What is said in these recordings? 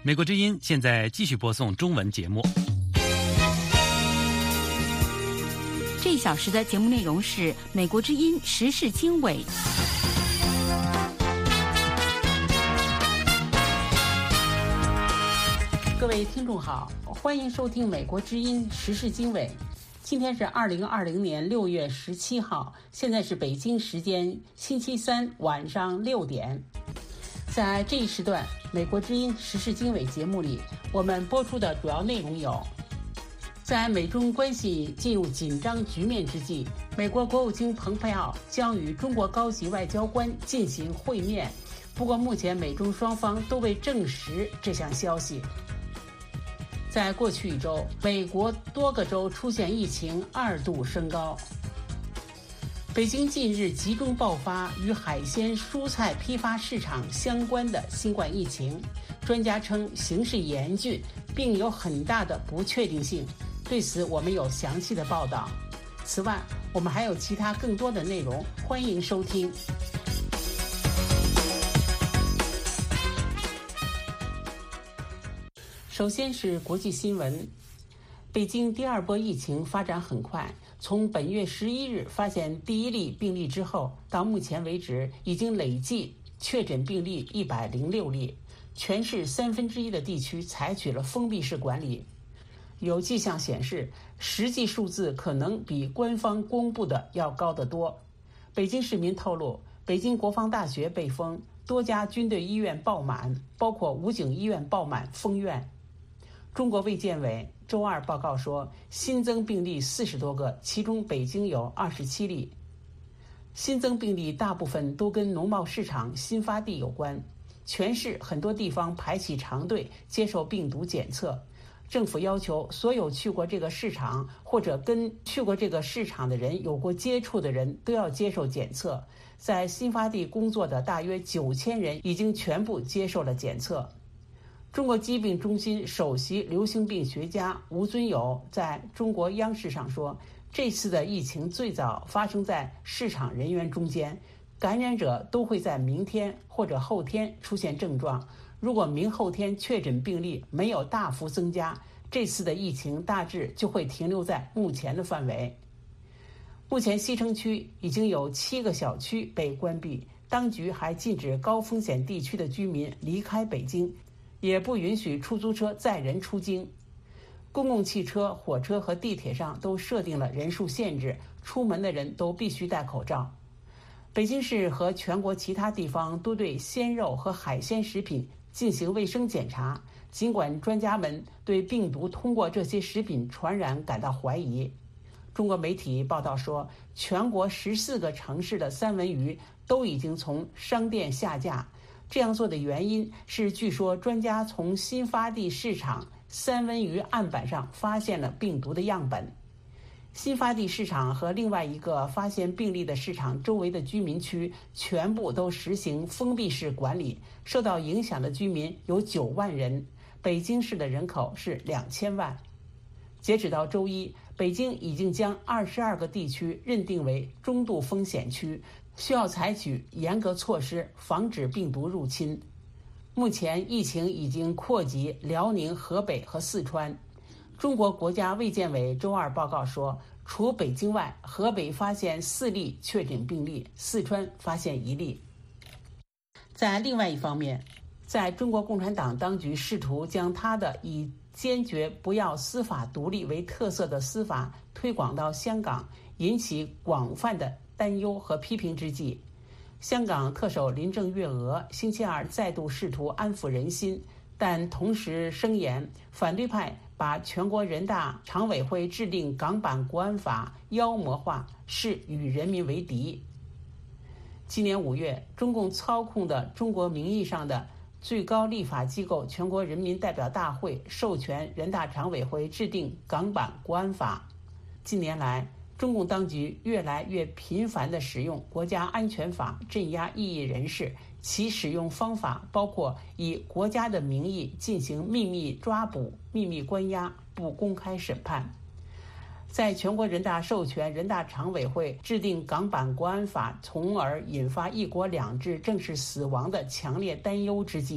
美国之音现在继续播送中文节目。 这一小时的节目内容是美国之音时事经纬。 各位听众好，欢迎收听美国之音时事经纬。今天是2020年6月17号，现在是北京时间星期三晚上6点。在这一时段美国之音时事经纬节目里，我们播出的主要内容有：在美中关系进入紧张局面之际，美国国务卿蓬佩奥将与中国高级外交官进行会面，不过目前美中双方都未证实这项消息。在过去一周，美国多个州出现疫情2度升高。北京近日集中爆发与海鲜蔬菜批发市场相关的新冠疫情，专家称形势严峻，并有很大的不确定性。对此我们有详细的报道。此外，我们还有其他更多的内容，欢迎收听。首先是国际新闻。北京第二波疫情发展很快，从本月11日发现第一例病例之后，到目前为止已经累计确诊病例106例，全市1/3的地区采取了封闭式管理。有迹象显示，实际数字可能比官方公布的要高得多。北京市民透露，北京国防大学被封，多家军队医院爆满，包括武警医院爆满封院。中国卫健委周二报告说，新增病例40多个，其中北京有27例。新增病例大部分都跟农贸市场新发地有关，全市很多地方排起长队接受病毒检测。政府要求所有去过这个市场或者跟去过这个市场的人有过接触的人都要接受检测。在新发地工作的大约9000人已经全部接受了检测。中国疾病中心首席流行病学家吴尊友在中国央视上说，这次的疫情最早发生在市场人员中间，感染者都会在明天或者后天出现症状。如果明后天确诊病例没有大幅增加，这次的疫情大致就会停留在目前的范围。目前西城区已经有7个小区被关闭，当局还禁止高风险地区的居民离开北京，也不允许出租车载人出京。公共汽车、火车和地铁上都设定了人数限制，出门的人都必须戴口罩。北京市和全国其他地方都对鲜肉和海鲜食品进行卫生检查，尽管专家们对病毒通过这些食品传染感到怀疑。中国媒体报道说，全国14个城市的三文鱼都已经从商店下架。这样做的原因是，据说专家从新发地市场三文鱼案板上发现了病毒的样本。新发地市场和另外一个发现病例的市场周围的居民区全部都实行封闭式管理，受到影响的居民有9万人，北京市的人口是2000万。截止到周一，北京已经将22个地区认定为中度风险区，需要采取严格措施防止病毒入侵。目前疫情已经扩及辽宁、河北和四川。中国国家卫健委周二报告说，除北京外，河北发现4例确诊病例，四川发现1例。在另外一方面，在中国共产党当局试图将他的以坚决不要司法独立为特色的司法推广到香港，引起广泛的担忧和批评之际，香港特首林郑月娥星期二再度试图安抚人心，但同时声言反对派把全国人大常委会制定港版国安法妖魔化，是与人民为敌。今年5月，中共操控的中国名义上的最高立法机构全国人民代表大会授权人大常委会制定港版国安法。近年来，中共当局越来越频繁地使用国家安全法镇压异议人士，其使用方法包括以国家的名义进行秘密抓捕、秘密关押、不公开审判。在全国人大授权人大常委会制定港版国安法，从而引发一国两制正式死亡的强烈担忧之际，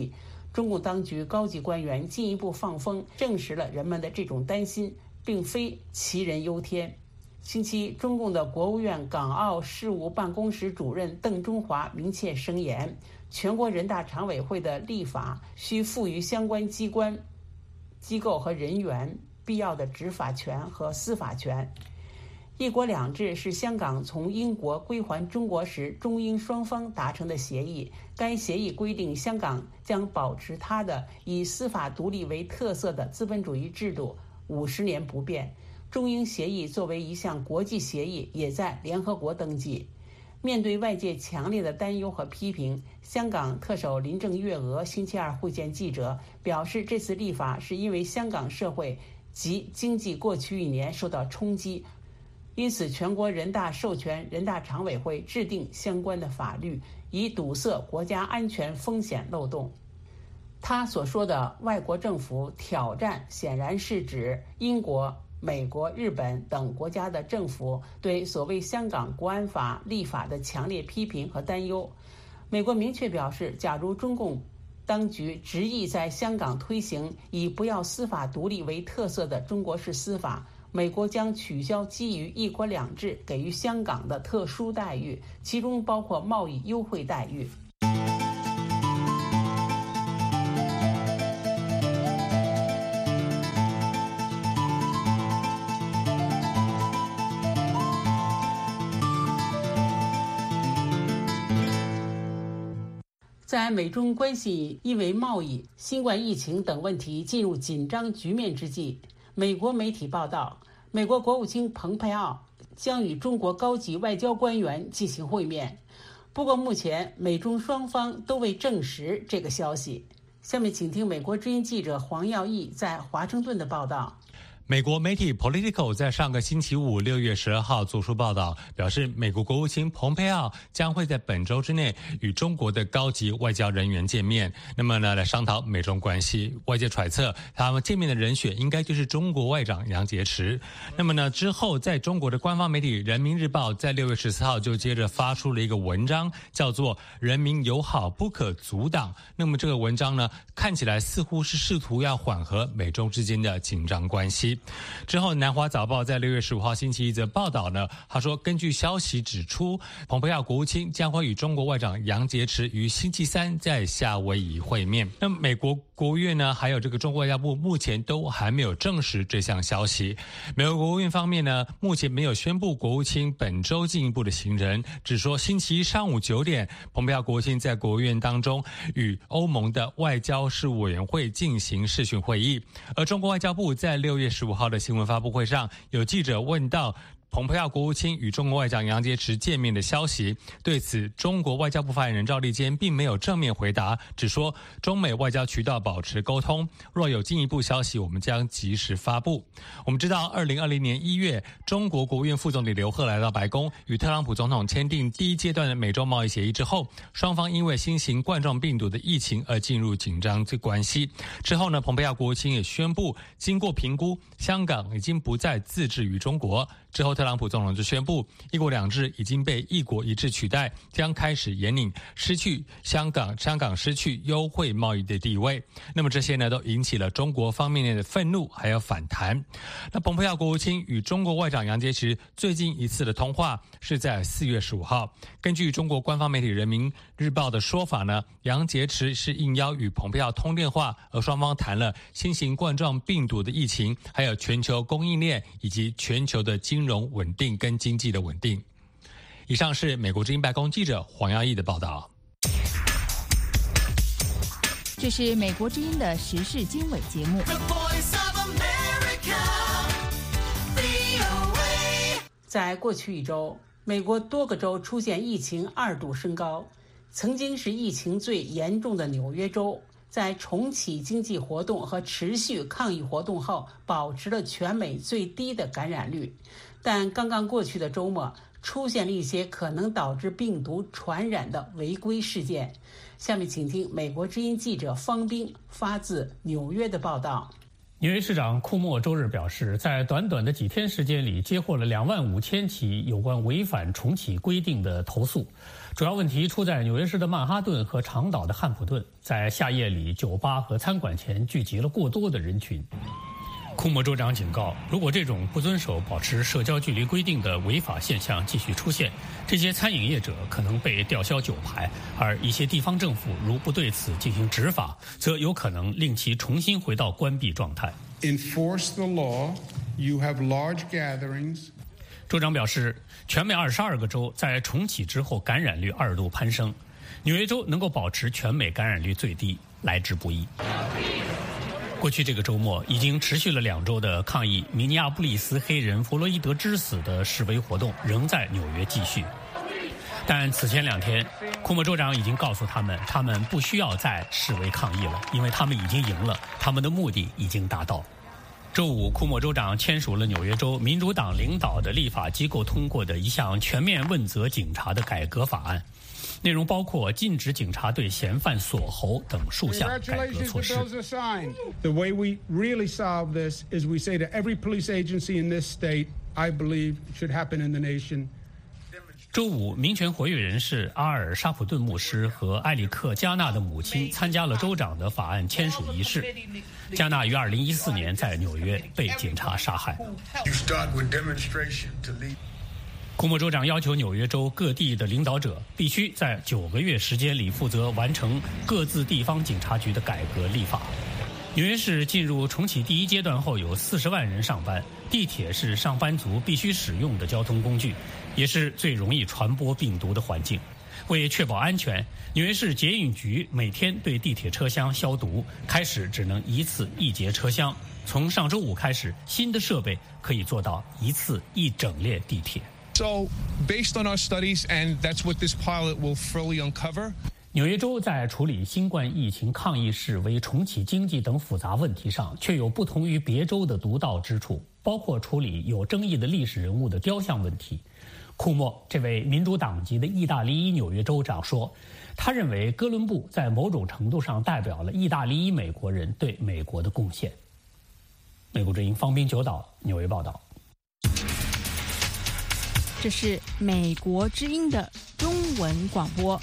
中共当局高级官员进一步放风，证实了人们的这种担心并非杞人忧天。星期一，中共的国务院港澳事务办公室主任邓中华明确声言，全国人大常委会的立法需赋予相关机关、机构和人员必要的执法权和司法权。一国两制是香港从英国归还中国时中英双方达成的协议，该协议规定香港将保持它的以司法独立为特色的资本主义制度50年不变。中英协议作为一项国际协议，也在联合国登记。面对外界强烈的担忧和批评，香港特首林郑月娥星期二会见记者，表示这次立法是因为香港社会及经济过去1年受到冲击，因此全国人大授权人大常委会制定相关的法律，以堵塞国家安全风险漏洞。他所说的外国政府挑战，显然是指英国、美国、日本等国家的政府对所谓香港国安法立法的强烈批评和担忧。美国明确表示，假如中共当局执意在香港推行以不要司法独立为特色的中国式司法，美国将取消基于一国两制给予香港的特殊待遇，其中包括贸易优惠待遇。在美中关系因为贸易、新冠疫情等问题进入紧张局面之际，美国媒体报道，美国国务卿蓬佩奥将与中国高级外交官员进行会面。不过目前美中双方都未证实这个消息。下面请听美国之音记者黄耀义在华盛顿的报道。 美国媒体 Politico 在上个星期五6月12号做出报道，表示美国国务卿蓬佩奥将会在本周之内与中国的高级外交人员见面，那么呢来商讨美中关系。外界揣测他们见面的人选应该就是中国外长杨洁篪。那么呢之后，在中国的官方媒体人民日报在6月14号就接着发出了一个文章，叫做人民友好不可阻挡。那么这个文章呢看起来似乎是试图要缓和美中之间的紧张关系。之后，南华早报在6月15号星期一则报道呢，他说，根据消息指出，蓬佩奥国务卿将会与中国外长杨洁篪于星期三在夏威夷会面。那美国国务院呢，还有这个中国外交部目前都还没有证实这项消息。美国国务院方面呢，目前没有宣布国务卿本周进一步的行程，只说星期一上午9点，蓬佩奥国务卿在国务院当中与欧盟的外交事务委员会进行视讯会议。而中国外交部在6月15号的新闻发布会上，有记者问到蓬佩奥国务卿与中国外长杨洁篪见面的消息，对此中国外交部发言人赵立坚并没有正面回答，只说中美外交渠道保持沟通，若有进一步消息我们将及时发布。我们知道2020年1月，中国国务院副总理刘鹤来到白宫，与特朗普总统签订第一阶段的美洲贸易协议之后，双方因为新型冠状病毒的疫情而进入紧张的关系。之后呢，蓬佩奥国务卿也宣布，经过评估，香港已经不再自治于中国。之后特朗普总统就宣布，一国两制已经被一国一制取代，将开始引领失去香港失去优惠贸易的地位。那么这些呢，都引起了中国方面的愤怒还有反弹。那蓬佩奥国务卿与中国外长杨洁篪最近一次的通话是在4月15号。根据中国官方媒体人民日报的说法呢，杨洁篪是应邀与蓬佩奥通电话，而双方谈了新型冠状病毒的疫情，还有全球供应链以及全球的金融稳定跟经济的稳定。以上是美国之音白宫记者黄耀义的报道。 这是美国之音的时事经纬节目。 在过去1周，美国多个州出现疫情2度升高。曾经是疫情最严重的纽约州，在重启经济活动和持续抗议活动后，保持了全美最低的感染率。但刚刚过去的周末，出现了一些可能导致病毒传染的违规事件。下面请听美国之音记者方冰发自纽约的报道。 纽约市长库莫周日表示，在短短的几天时间里接获了25000起有关违反重启规定的投诉，主要问题出在纽约市的曼哈顿和长岛的汉普顿，在夏夜里酒吧和餐馆前聚集了过多的人群。库莫州长警告，如果这种不遵守保持社交距离规定的违法现象继续出现，这些餐饮业者可能被吊销酒牌，而一些地方政府如不对此进行执法，则有可能令其重新回到关闭状态。 Enforce the law. You have large gatherings. 州长表示，全美22个州在重启之后感染率2度攀升，纽约州能够保持全美感染率最低，来之不易。过去这个周末已经持续了2周的抗议明尼阿布利斯黑人弗洛伊德之死的示威活动仍在纽约继续，但此前2天，库莫州长已经告诉他们不需要再示威抗议了，因为他们已经赢了，他们的目的已经达到。周五，库莫州长签署了纽约州民主党领导的立法机构通过的一项全面问责警察的改革法案，内容包括禁止警察对嫌犯锁喉等数项改革措施。 The way we really solve this is we say to every police agency in this state, I believe it should happen in the nation. 周五，民权活跃人士阿尔沙普顿牧师和埃里克加纳的母亲参加了州长的法案签署仪式。加纳于2014年在纽约被警察杀害。库莫州长要求纽约州各地的领导者必须在9个月时间里负责完成各自地方警察局的改革立法。纽约市进入重启第1阶段后，有40万人上班，地铁是上班族必须使用的交通工具，也是最容易传播病毒的环境。为确保安全，纽约市捷运局每天对地铁车厢消毒，开始只能1次1节车厢。从上周五开始，新的设备可以做到1次1整列地铁。 So, based on our studies, and that's what this pilot will fully uncover. 纽约州在处理新冠疫情抗议示威、重启经济等复杂问题上，却有不同于别州的独到之处，包括处理有争议的历史人物的雕像问题。库莫这位民主党籍的意大利裔纽约州长说，他认为哥伦布在某种程度上代表了意大利裔美国人对美国的贡献。美国之音方斌九岛纽约报道。 这是美国之音的中文广播。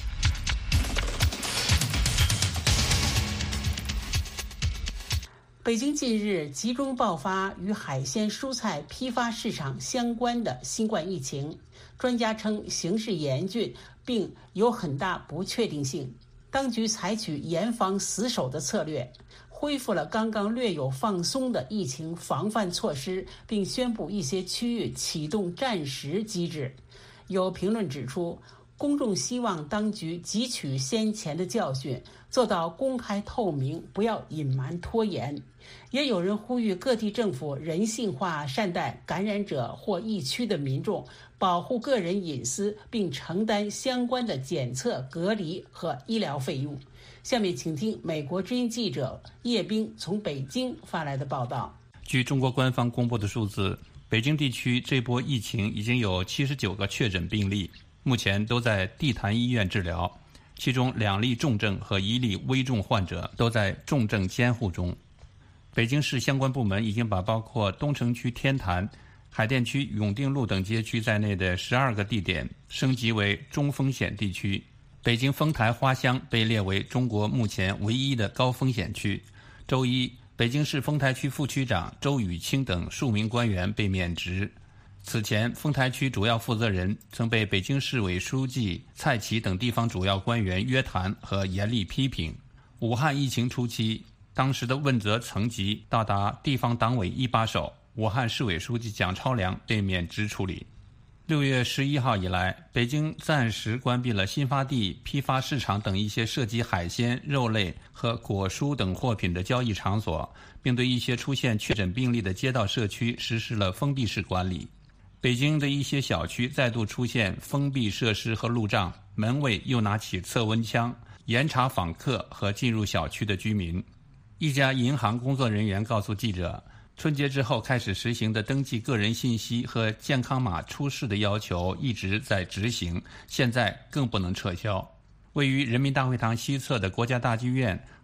北京近日集中爆发与海鲜蔬菜批发市场相关的新冠疫情，专家称形势严峻，并有很大不确定性。当局采取严防死守的策略，恢复了刚刚略有放松的疫情防范措施，并宣布一些区域启动战时机制。有评论指出，公众希望当局汲取先前的教训，做到公开透明，不要隐瞒拖延。也有人呼吁各地政府人性化善待感染者或疫区的民众，保护个人隐私，并承担相关的检测、隔离和医疗费用。下面请听美国之音记者叶冰从北京发来的报道。 据中国官方公布的数字，北京地区这波疫情已经有79个确诊病例，目前都在地坛医院治疗，其中2例重症和1例危重患者都在重症监护中。北京市相关部门已经把包括东城区天坛、海淀区永定路等街区在内的12个地点升级为中风险地区。北京丰台花乡被列为中国目前唯一的高风险区。周一，北京市丰台区副区长周雨清等数名官员被免职。此前，丰台区主要负责人曾被北京市委书记蔡奇等地方主要官员约谈和严厉批评。武汉疫情初期，当时的问责层级到达地方党委一把手，武汉市委书记蒋超良被免职处理。6月11号以来，北京暂时关闭了新发地、批发市场等一些涉及海鲜、肉类和果蔬等货品的交易场所，并对一些出现确诊病例的街道社区实施了封闭式管理。北京的一些小区再度出现封闭设施和路障，门卫又拿起测温枪，严查访客和进入小区的居民。一家银行工作人员告诉记者，春节之后开始实行的登记个人信息和健康码出示的要求一直在执行，现在更不能撤销。位于人民大会堂西侧的国家大剧院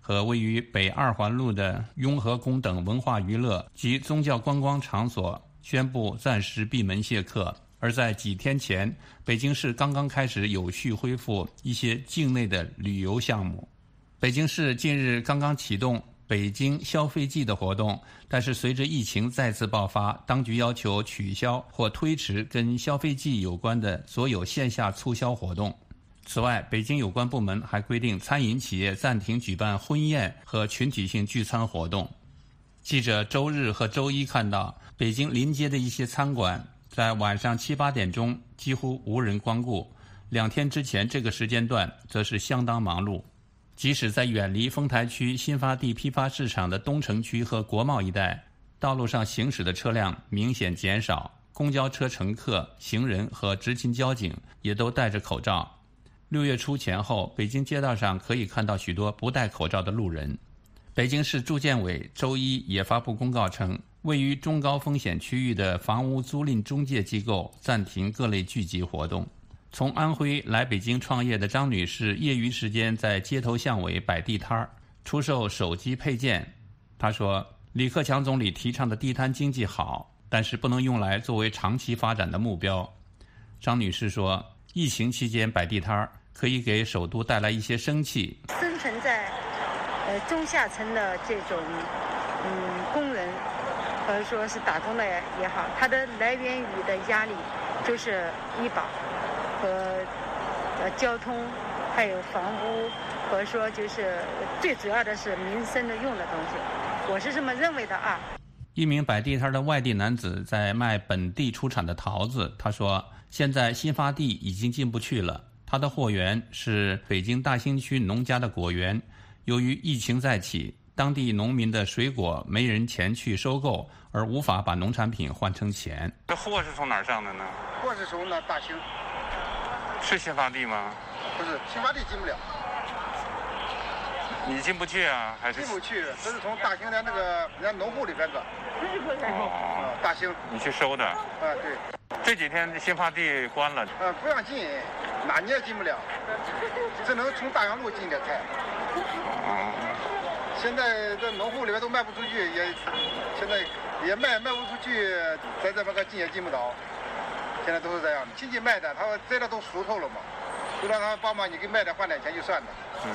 和位于北2环路的雍和宫等文化娱乐及宗教观光场所宣布暂时闭门谢客。而在几天前，北京市刚刚开始有序恢复一些境内的旅游项目。北京市近日刚刚启动北京消费季的活动，但是随着疫情再次爆发，当局要求取消或推迟跟消费季有关的所有线下促销活动。此外，北京有关部门还规定餐饮企业暂停举办婚宴和群体性聚餐活动。记者周日和周一看到，北京临街的一些餐馆在晚上7、8点钟几乎无人光顾，2天之前这个时间段则是相当忙碌。即使在远离丰台区新发地批发市场的东城区和国贸一带，道路上行驶的车辆明显减少，公交车乘客、行人和执勤交警也都戴着口罩。6月初前后，北京街道上可以看到许多不戴口罩的路人。北京市住建委周一也发布公告称，位于中高风险区域的房屋租赁中介机构暂停各类聚集活动。从安徽来北京创业的张女士，业余时间在街头巷尾摆地摊，出售手机配件。她说，李克强总理提倡的地摊经济好，但是不能用来作为长期发展的目标。张女士说，疫情期间摆地摊可以给首都带来一些生气。 生存在中下层的这种工人，或者说是打工的也好，它的来源于的压力就是医保和交通，还有房屋，或者说就是最主要的是民生的用的东西，我是这么认为的啊。 一名摆地摊的外地男子在卖本地出产的桃子，他说，现在新发地已经进不去了，他的货源是北京大兴区农家的果园，由于疫情再起，当地农民的水果没人前去收购，而无法把农产品换成钱。 这货是从哪儿上的呢？ 货是从那大兴。 是新发地吗？ 不是，新发地进不了。 你进不去啊？还是进不去？这是从大兴的那个人家农户里边的。大兴。 你去收的？ 对。 这几天新发地关了。 不让进，哪你也进不了，只能从大洋路进点菜。现在这农户里边都卖不出去，现在也卖不出去，在这边进也进不着。现在都是这样的，亲戚卖的，他们这都熟透了嘛，就让他帮忙，你给卖点换点钱就算了。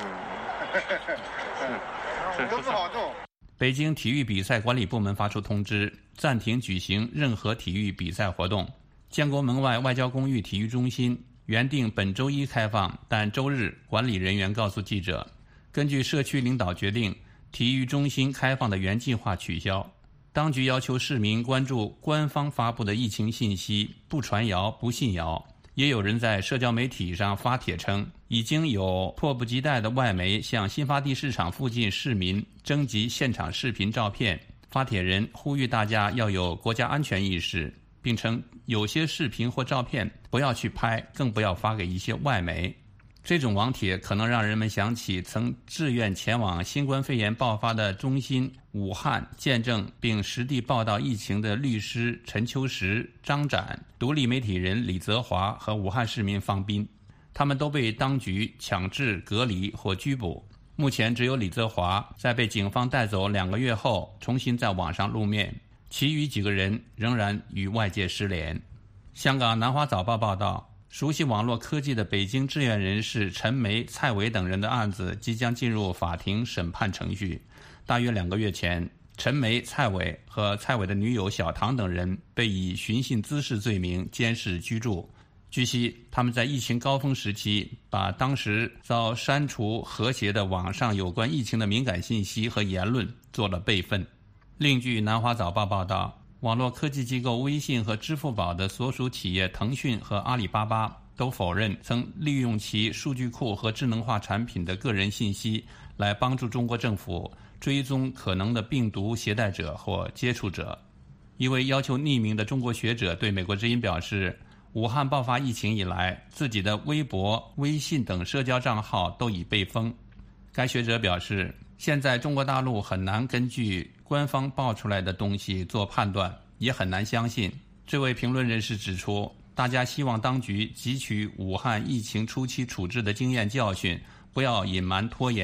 都不好弄。 北京体育比赛管理部门发出通知，暂停举行任何体育比赛活动。建国门外外交公寓体育中心原定本周一开放，但周日管理人员告诉记者，根据社区领导决定，体育中心开放的原计划取消。当局要求市民关注官方发布的疫情信息，不传谣不信谣。也有人在社交媒体上发帖称，已经有迫不及待的外媒向新发地市场附近市民征集现场视频照片。发帖人呼吁大家要有国家安全意识，并称有些视频或照片不要去拍，更不要发给一些外媒。这种网帖可能让人们想起曾志愿前往新冠肺炎爆发的中心武汉见证并实地报道疫情的律师陈秋实、张展、独立媒体人李泽华和武汉市民方斌，他们都被当局强制隔离或拘捕。目前只有李泽华在被警方带走2个月后重新在网上露面，其余几个人仍然与外界失联。香港南华早报报道，熟悉网络科技的北京志愿人士陈梅、蔡伟等人的案子即将进入法庭审判程序。大约2个月前，陈梅、蔡伟和蔡伟的女友小唐等人被以寻衅滋事罪名监视居住。据悉，他们在疫情高峰时期把当时遭删除和谐的网上有关疫情的敏感信息和言论做了备份。另据南华早报报道，网络科技机构微信和支付宝的所属企业腾讯和阿里巴巴都否认曾利用其数据库和智能化产品的个人信息来帮助中国政府追踪可能的病毒携带者或接触者。一位要求匿名的中国学者对美国之音表示，武汉爆发疫情以来，自己的微博、微信等社交账号都已被封。该学者表示，现在中国大陆很难根据官方爆出来的东西做判断，也很难相信。这位评论人士指出，大家希望当局汲取武汉疫情初期处置的经验教训，不要隐瞒拖延，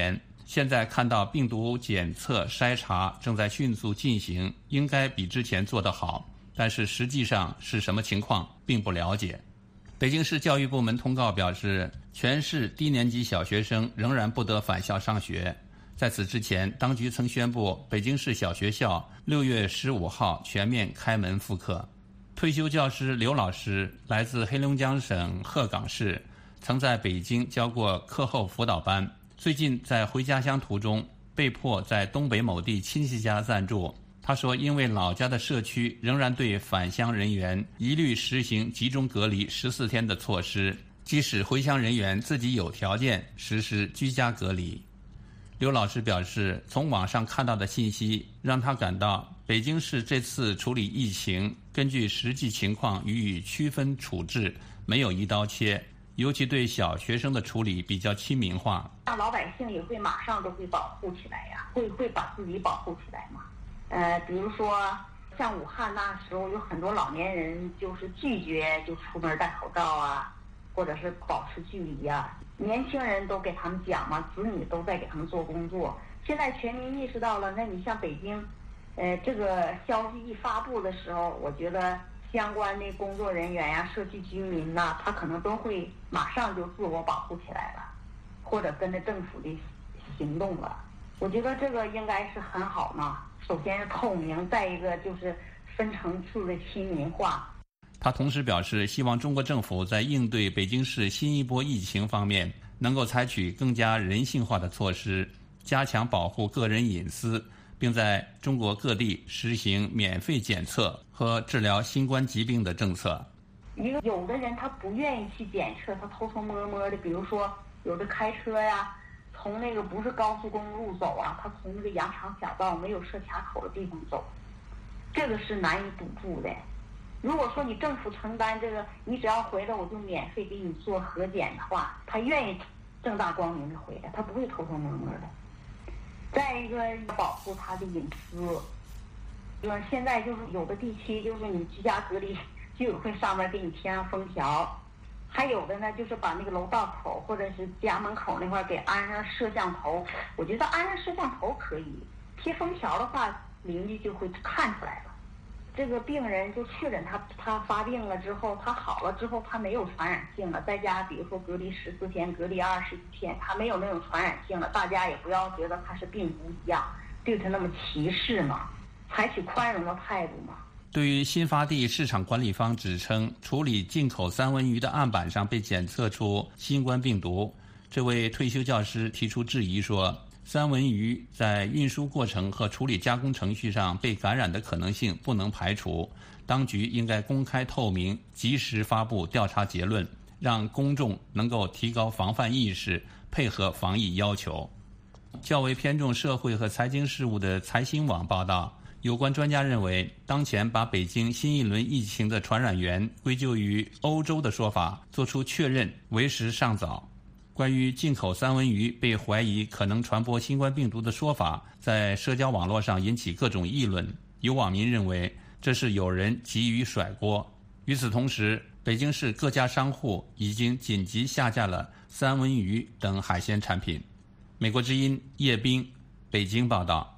现在看到病毒检测筛查正在迅速进行，应该比之前做得好，但是实际上是什么情况并不了解。北京市教育部门通告表示，全市低年级小学生仍然不得返校上学。在此之前，当局曾宣布北京市小学校6月15号全面开门复课。退休教师刘老师来自黑龙江省鹤岗市，曾在北京教过课后辅导班，最近在回家乡途中被迫在东北某地亲戚家暂住。他说，因为老家的社区仍然对返乡人员一律实行集中隔离14天的措施，即使回乡人员自己有条件实施居家隔离。刘老师表示，从网上看到的信息让他感到北京市这次处理疫情根据实际情况予以区分处置，没有一刀切，尤其对小学生的处理比较亲民化。 让老百姓也会马上都会保护起来呀，会把自己保护起来嘛。比如说像武汉那时候有很多老年人就是拒绝就出门戴口罩啊，或者是保持距离啊。年轻人都给他们讲嘛，子女都在给他们做工作。现在全民意识到了，那你像北京，这个消息一发布的时候，我觉得相关的工作人员呀、社区居民呐，他可能都会马上就自我保护起来了，或者跟着政府的行动了。我觉得这个应该是很好嘛。首先是透明，再一个就是分层次的亲民化。 他同时表示，希望中国政府在应对北京市新一波疫情方面能够采取更加人性化的措施，加强保护个人隐私，并在中国各地实行免费检测和治疗新冠疾病的政策。 有的人他不愿意去检测，他偷偷摸摸的，比如说有的开车呀，从那个不是高速公路走啊，他从那个羊肠小道没有设卡口的地方走，这个是难以堵住的。如果说你政府承担这个，你只要回来我就免费给你做核检的话，他愿意正大光明的回来，他不会偷偷摸摸的。再一个，保护他的隐私。就是现在就是有的地区就是你居家隔离，居委会上面给你贴上封条，还有的呢就是把那个楼道口或者是家门口那块给安上摄像头。我觉得安上摄像头可以，贴封条的话邻居就会看出来了。这个病人就确诊他发病了之后，他好了之后他没有传染性了，在家比如说隔离14天、隔离21天，他没有那种传染性了，大家也不要觉得他是病毒一样对他那么歧视嘛，采取宽容的态度嘛。 对于新发地市场管理方指称处理进口三文鱼的案板上被检测出新冠病毒，这位退休教师提出质疑说，三文鱼在运输过程和处理加工程序上被感染的可能性不能排除，当局应该公开透明，及时发布调查结论，让公众能够提高防范意识，配合防疫要求。较为偏重社会和财经事务的财新网报道，有关专家认为，当前把北京新一轮疫情的传染源归咎于欧洲的说法作出确认为时尚早。关于进口三文鱼被怀疑可能传播新冠病毒的说法，在社交网络上引起各种议论。有网民认为这是有人急于甩锅。与此同时，北京市各家商户已经紧急下架了三文鱼等海鲜产品。美国之音叶斌，北京报道。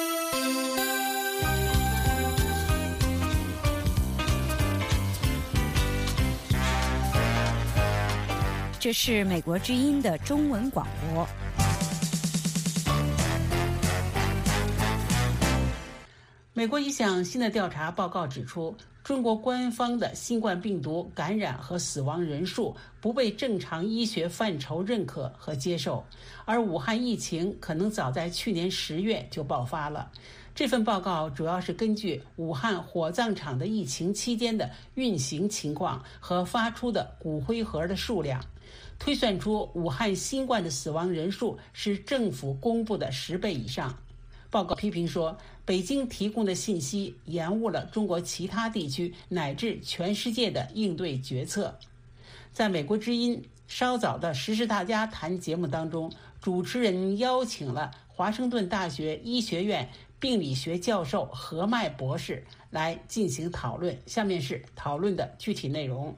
这是美国之音的中文广播。 美国一项新的调查报告指出，中国官方的新冠病毒感染和死亡人数不被正常医学范畴认可和接受，而武汉疫情可能早在去年10月就爆发了。这份报告主要是根据武汉火葬场的疫情期间的运行情况和发出的骨灰盒的数量，推算出武汉新冠的死亡人数是政府公布的10倍以上。报告批评说，北京提供的信息延误了中国其他地区乃至全世界的应对决策。在美国之音稍早的时事大家谈节目当中，主持人邀请了华盛顿大学医学院病理学教授何迈博士来进行讨论。下面是讨论的具体内容。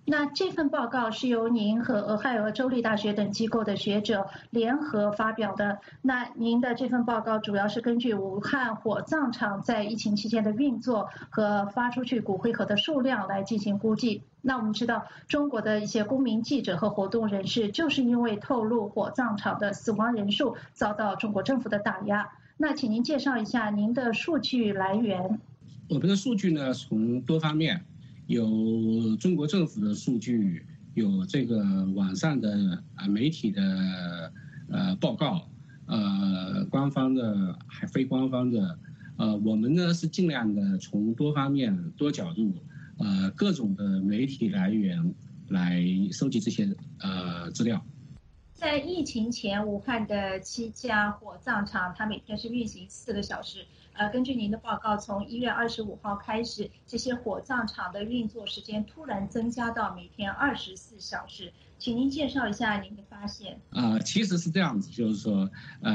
那这份报告是由您和俄亥俄州立大学等机构的学者联合发表的。那您的这份报告主要是根据武汉火葬场在疫情期间的运作和发出去骨灰盒的数量来进行估计。那我们知道，中国的一些公民记者和活动人士就是因为透露火葬场的死亡人数遭到中国政府的打压。那请您介绍一下您的数据来源。 我们的数据呢，从多方面。有中国政府的数据，有这个网上的媒体的报告，官方的还非官方的，我们呢是尽量的从多方面、多角度，各种的媒体来源来收集这些资料。 在疫情前，武汉的7家火葬场，它每天是运行4个小时。根据您的报告，从1月25号开始，这些火葬场的运作时间突然增加到每天24小时。请您介绍一下您的发现。 其实是这样子，就是说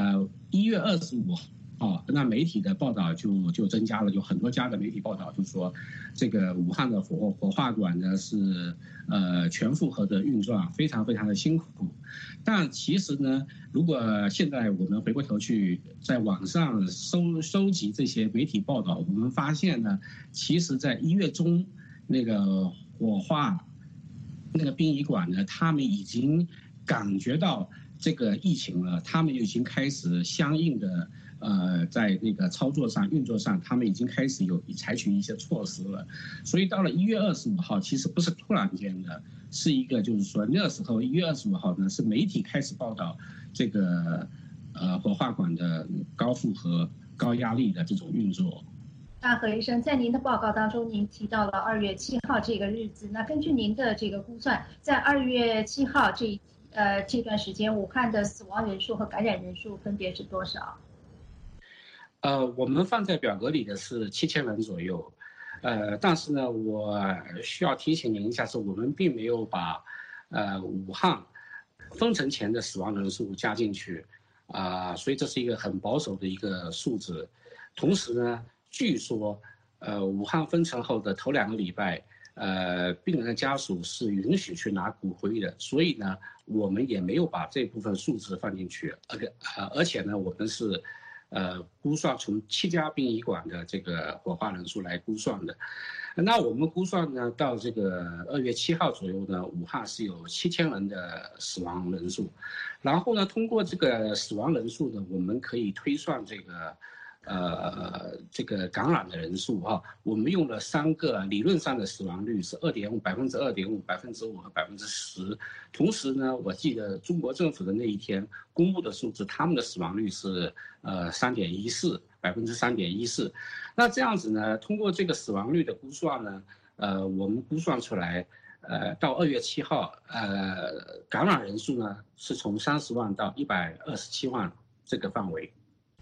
，1月25号，那媒体的报道就增加了，有很多家的媒体报道，就说这个武汉的火化馆呢是全负荷的运转，非常非常的辛苦。但其实呢，如果现在我们回过头去在网上收集这些媒体报道，我们发现呢，其实在1月中那个火化那个殡仪馆呢，他们已经感觉到这个疫情了，他们已经开始相应的在那个操作上、运作上，他们已经开始有采取一些措施了。所以到了1月25号，其实不是突然间的，是一个就是说那时候1月25号呢，是媒体开始报道这个火化馆的高负荷、高压力的这种运作。 那何医生，在您的报告当中，您提到了2月7号这个日子。那根据您的这个估算，在2月7号这段时间，武汉的死亡人数和感染人数分别是多少？ 我们放在表格里的是7000人左右，但是呢，我需要提醒您一下，是我们并没有把武汉封城前的死亡人数加进去，所以这是一个很保守的一个数字。同时呢，据说武汉封城后的头2个礼拜，病人的家属是允许去拿骨灰的，所以呢，我们也没有把这部分数字放进去。而且呢，我们是估算从7家殡仪馆的这个火化人数来估算的。那我们估算呢，到这个2月7号左右呢，武汉是有7000人的死亡人数。然后呢，通过这个死亡人数呢，我们可以推算这个感染的人数哈。我们用了3个理论上的死亡率是2.5%、2.5%、5%和10%。同时呢，我记得中国政府的那一天公布的数字，他们的死亡率是3.14%。那这样子呢，通过这个死亡率的估算呢，我们估算出来，到2月7号，感染人数呢是从30万到127万这个范围。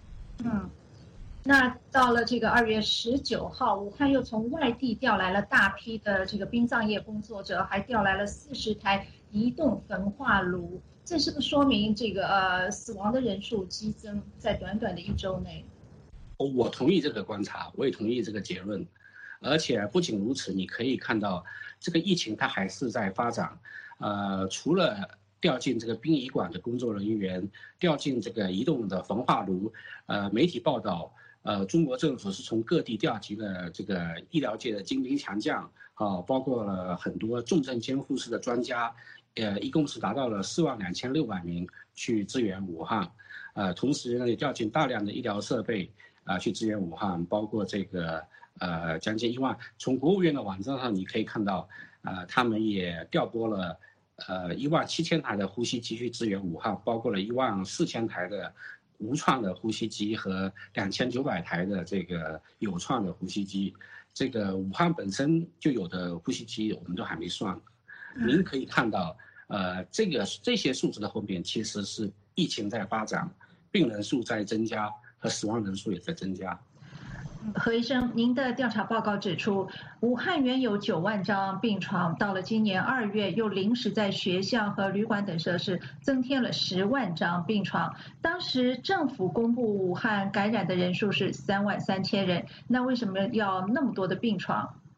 那到了这个2月19号，武汉又从外地调来了大批的这个殡葬业工作者，还调来了40台移动焚化炉，这是不是说明这个死亡的人数激增在短短的1周内？ 我同意这个观察，我也同意这个结论。而且不仅如此，你可以看到这个疫情它还是在发展，除了调进这个殡仪馆的工作人员，调进这个移动的焚化炉，媒体报道，中国政府是从各地调集了这个医疗界的精兵强将，包括了很多重症监护室的专家，一共是达到了42600名去支援武汉，同时呢也调进大量的医疗设备去支援武汉，包括这个将近1万。从国务院的网站上你可以看到，他们也调拨了17000台的呼吸机去支援武汉，包括了14000台的无创的呼吸机和2900台的这个有创的呼吸机。这个武汉本身就有的呼吸机我们都还没算。您可以看到，这些数字的后面其实是疫情在发展，病人数在增加和死亡人数也在增加。 何医生，您的调查报告指出，武汉原有9万张病床，到了今年2月又临时在学校和旅馆等设施增添了10万张病床。当时政府公布武汉感染的人数是33000人，那为什么要那么多的病床？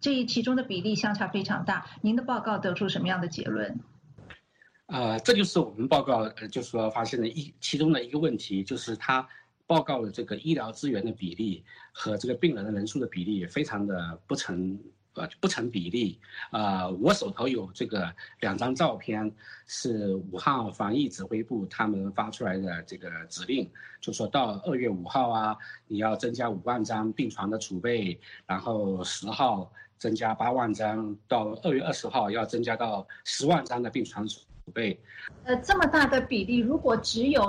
这其中的比例相差非常大。您的报告得出什么样的结论？ 这就是我们报告就是说发现的其中的一个问题，就是它报告的这个医疗资源的比例和这个病人的人数的比例非常的不成比例。我手头有这个2张照片，是武汉防疫指挥部他们发出来的这个指令，就说到2月5号啊，你要增加5万张病床的储备，然后10号增加8万张，到2月20号要增加到10万张的病床储备。 这么大的比例，如果只有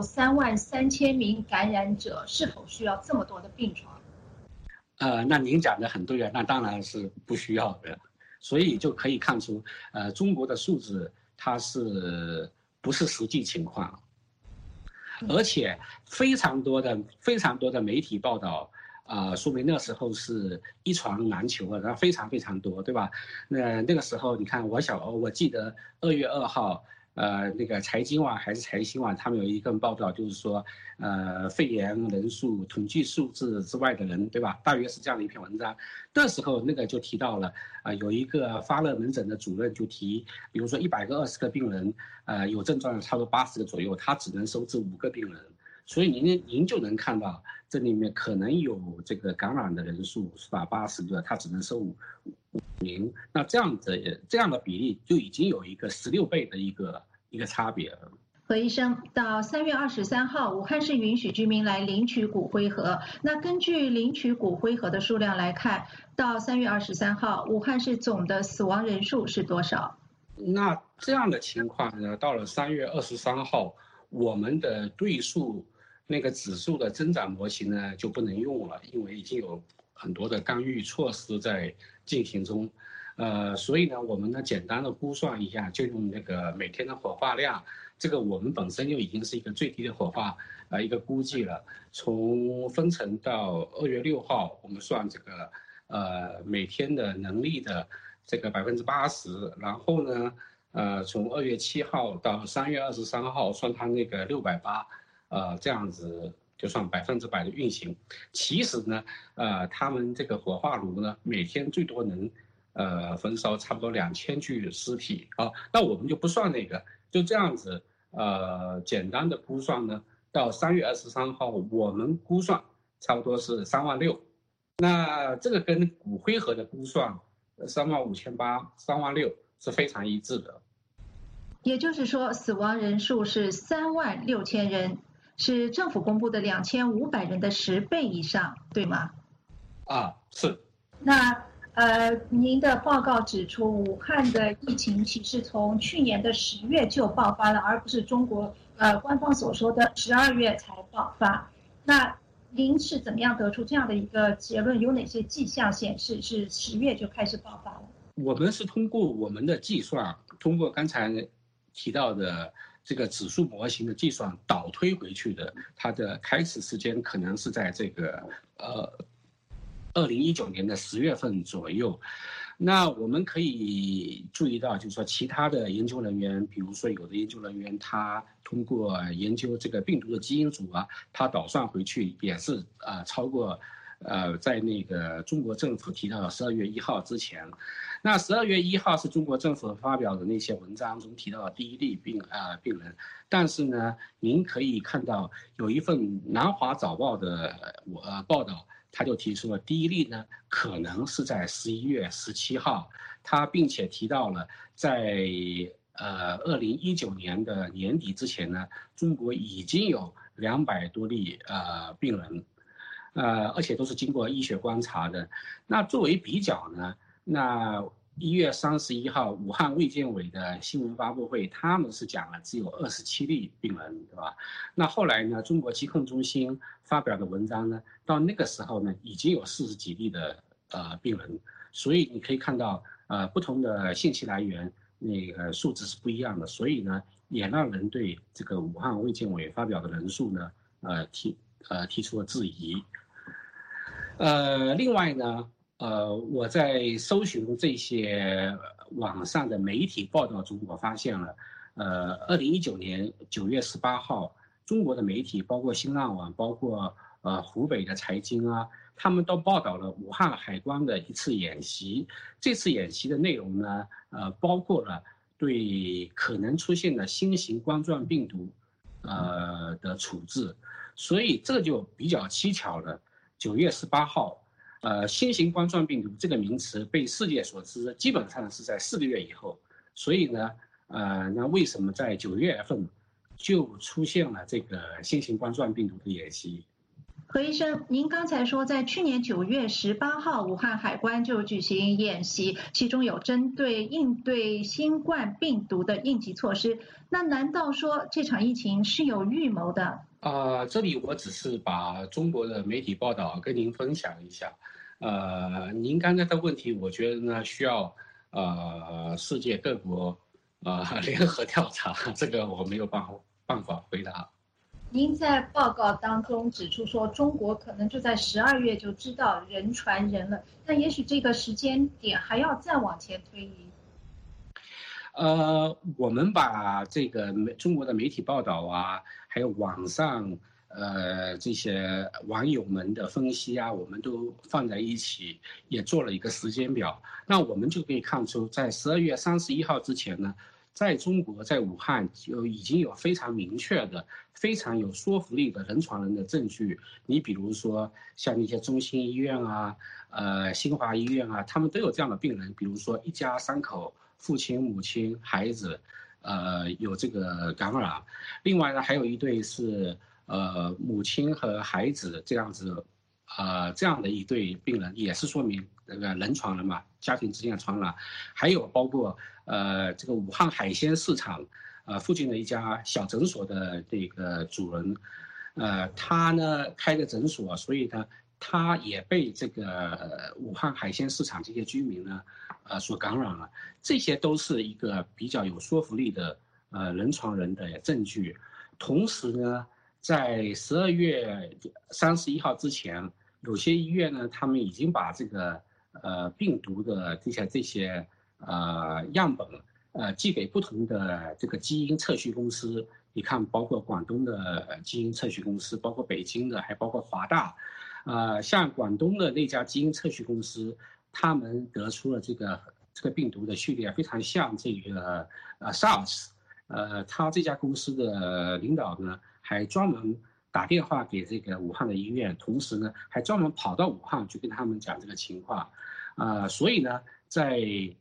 33000名感染者，是否需要这么多的病床？ 那您讲的很对啊，那当然是不需要的。所以就可以看出，中国的数字它不是实际情况，而且非常多的媒体报道。说明那时候是一床难求啊，然后非常非常多，对吧？那个时候你看，我记得2月2号，那个财经网还是财新网，他们有一份报道，就是说，肺炎人数统计数字之外的人，对吧？大约是这样的一篇文章。那时候那个就提到了，有一个发热门诊的主任就提，比如说120个病人，有症状的差不多80个左右，他只能收治5个病人。所以您就能看到，这里面可能有这个感染的人数是吧？80个，他只能收5名。那这样的比例就已经有一个16倍的一个差别了。 何医生，到3月23号，武汉市允许居民来领取骨灰盒。那根据领取骨灰盒的数量来看，到3月23号，武汉市总的死亡人数是多少？ 那这样的情况呢，到了3月23号，我们的对数那个指数的增长模型呢就不能用了，因为已经有很多的干预措施在进行中。所以呢，我们呢简单的估算一下，就用那个每天的火化量，这个我们本身就已经是一个最低的火化一个估计了。从分成到2月6号，我们算这个每天的能力的这个80%，然后呢从2月7号到3月23号算它那个680。这样子就算100%的运行。其实呢，他们这个火化炉呢，每天最多能焚烧差不多2000具尸体啊。那我们就不算那个，就这样子简单的估算呢，到3月23号，我们估算差不多是36000。那这个跟骨灰盒的估算35800、36000是非常一致的。 也就是说，死亡人数是36000人。是政府公布的2500人的10倍以上，对吗？ 是。 那您的报告指出，武汉的疫情其实从去年的10月就爆发了，而不是中国官方所说的12月才爆发。那您是怎么样得出这样的一个结论？有哪些迹象显示是10月就开始爆发了？ 我们是通过我们的计算，通过刚才提到的这个指数模型的计算倒推回去的，它的开始时间可能是在这个2019年的10月份左右。那我们可以注意到，就是说其他的研究人员，比如说有的研究人员他通过研究这个病毒的基因组啊，他倒算回去也是超过在那个中国政府提到的12月1号之前。那12月1号是中国政府发表的那些文章中提到的第一例病人，但是呢，您可以看到有一份南华早报的报道，他就提出了第一例呢可能是在11月17号，他并且提到了在2019年的年底之前呢，中国已经有200多例病人，而且都是经过医学观察的。那作为比较呢，那1月31号武汉卫健委的新闻发布会，他们是讲了只有27例病人，对吧？那后来呢，中国疾控中心发表的文章呢，到那个时候呢，已经有40几例的病人。所以你可以看到，不同的信息来源那个数字是不一样的，所以呢，也让人对这个武汉卫健委发表的人数呢，提出了质疑。另外呢，我在搜寻这些网上的媒体报道中，我发现了，2019年9月18号，中国的媒体包括新浪网、包括湖北的财经啊，他们都报道了武汉海关的一次演习。这次演习的内容呢，包括了对可能出现的新型冠状病毒，的处置。所以这就比较蹊跷了。9月18号，新型冠状病毒这个名词被世界所知，基本上是在4个月以后。所以呢，那为什么在9月份就出现了这个新型冠状病毒的演习？ 何医生，您刚才说在去年9月18号，武汉海关就举行演习，其中有针对应对新冠病毒的应急措施。那难道说这场疫情是有预谋的？ 这里我只是把中国的媒体报道跟您分享一下。您刚才的问题，我觉得呢需要世界各国联合调查，这个我没有办法回答。 您在报告当中指出说，中国可能就在12月就知道人传人了，但也许这个时间点还要再往前推移。 我们把这个中国的媒体报道啊，还有网上这些网友们的分析啊，我们都放在一起，也做了一个时间表。那我们就可以看出，在12月31号之前呢，在中国，在武汉就已经有非常明确的、非常有说服力的人传人的证据。你比如说像一些中心医院啊、新华医院啊，他们都有这样的病人。比如说一家3口，父亲、母亲、孩子，有这个感染。另外呢，还有一对是母亲和孩子这样子，这样的一对病人，也是说明这个人传人嘛，家庭之间的传染。还有包括这个武汉海鲜市场附近的一家小诊所的这个主人，他呢开个诊所，所以呢他也被这个武汉海鲜市场这些居民呢所感染了。这些都是一个比较有说服力的人传人的证据。同时呢，在12月31号之前，有些医院呢，他们已经把这个病毒的这些样本寄给不同的这个基因测序公司。你看，包括广东的基因测序公司，包括北京的，还包括华大。像广东的那家基因测序公司，他们得出了这个病毒的序列非常像这个SARS。他这家公司的领导呢，还专门打电话给这个武汉的医院，同时呢，还专门跑到武汉去跟他们讲这个情况。所以呢，在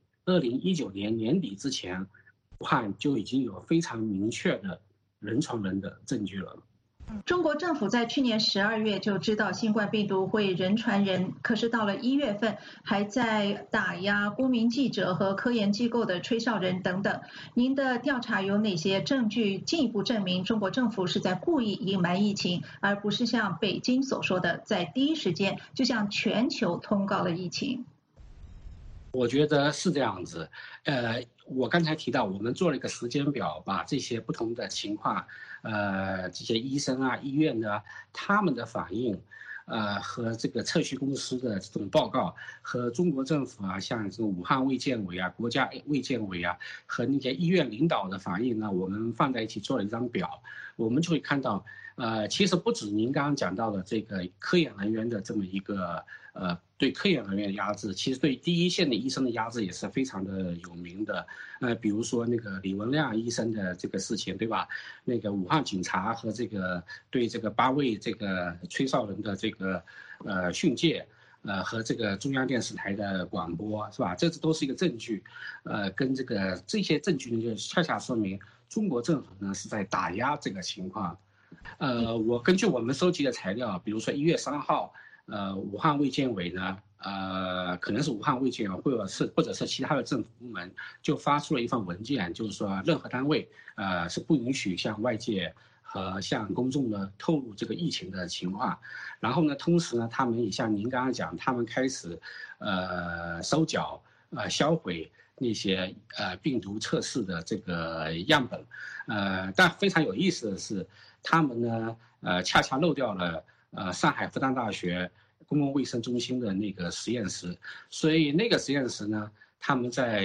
2019年年底之前，武汉就已经有非常明确的人传人的证据了。 中国政府在去年12月就知道新冠病毒会人传人，可是到了1月份还在打压公民记者和科研机构的吹哨人等等。您的调查有哪些证据进一步证明中国政府是在故意隐瞒疫情，而不是像北京所说的在第一时间就向全球通告了疫情？ 我觉得是这样子。我刚才提到，我们做了一个时间表，把这些不同的情况，这些医生啊、医院的他们的反应，和这个测序公司的这种报告，和中国政府啊，像这个武汉卫健委啊、国家卫健委啊，和那些医院领导的反应呢，我们放在一起做了一张表，我们就会看到，其实不止您刚刚讲到的这个科研人员的这么一个对科研人员的压制，其实对第一线的医生的压制也是非常的有名的。比如说那个李文亮医生的这个事情，对吧？那个武汉警察和这个对这个8位这个吹哨人的这个训诫，和这个中央电视台的广播，是吧？这都是一个证据。跟这些证据呢，就恰恰说明中国政府呢是在打压这个情况。我根据我们收集的材料，比如说1月3号。武汉卫健委呢，可能是武汉卫健委或者是其他的政府部门，就发出了一份文件，就是说任何单位是不允许向外界和向公众呢透露这个疫情的情况。然后呢，同时呢，他们也像您刚刚讲，他们开始收缴销毁那些病毒测试的这个样本。但非常有意思的是，他们呢恰恰漏掉了上海复旦大学公共卫生中心的那个实验室。所以那个实验室呢，他们在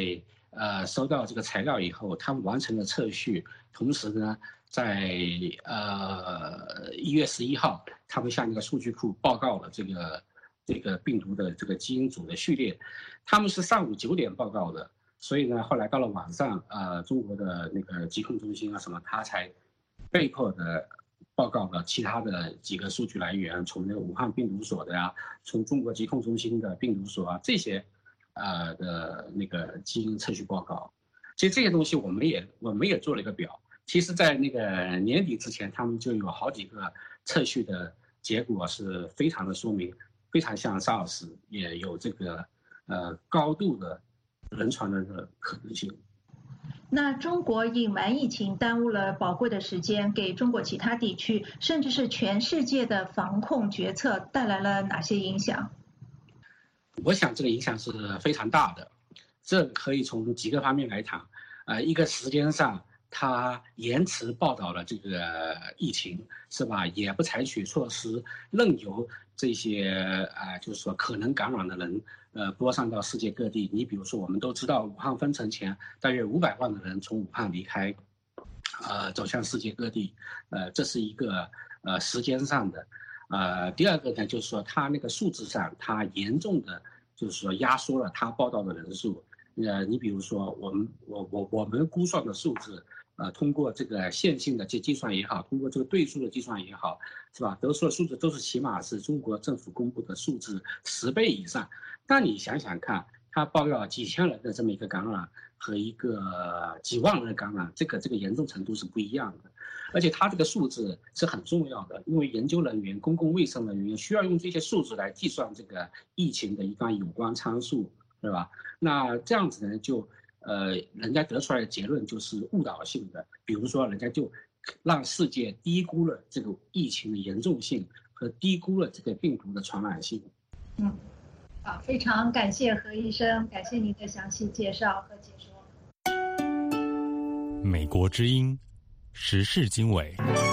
收到这个材料以后，他们完成了测序，同时呢，在1月11号，他们向那个数据库报告了这个病毒的这个基因组的序列，他们是上午9点报告的，所以呢，后来到了晚上，中国的那个疾控中心啊什么，他才被迫的报告了其他的几个数据来源，从那个武汉病毒所的呀，从中国疾控中心的病毒所啊这些。的那个基因测序报告，其实这些东西我们也做了一个表。其实，在那个年底之前，他们就有好几个测序的结果是非常的说明，非常像 SARS， 也有这个高度的人传人的可能性。 那中国隐瞒疫情，耽误了宝贵的时间，给中国其他地区甚至是全世界的防控决策带来了哪些影响？ 我想这个影响是非常大的，这可以从几个方面来谈。一个时间上，它延迟报道了这个疫情，是吧？也不采取措施，任由这些就是说可能感染的人播散到世界各地。你比如说，我们都知道，武汉封城前，大约500万的人从武汉离开，走向世界各地。这是一个时间上的。第二个呢，就是说它那个数字上，它严重的就是说压缩了它报道的人数。你比如说我们估算的数字，通过这个线性的计算也好，通过这个对数的计算也好，是吧？得出的数字都是起码是中国政府公布的数字10倍以上。但你想想看，它报告几千人的这么一个感染和一个几万人的感染，这个严重程度是不一样的。而且它这个数字是很重要的，因为研究人员、公共卫生人员需要用这些数字来计算这个疫情的一个有关参数，对吧？那这样子呢，就人家得出来的结论就是误导性的，比如说人家就让世界低估了这个疫情的严重性和低估了这个病毒的传染性。 好，非常感谢何医生，感谢您的详细介绍和解说。 美国之音时事经纬。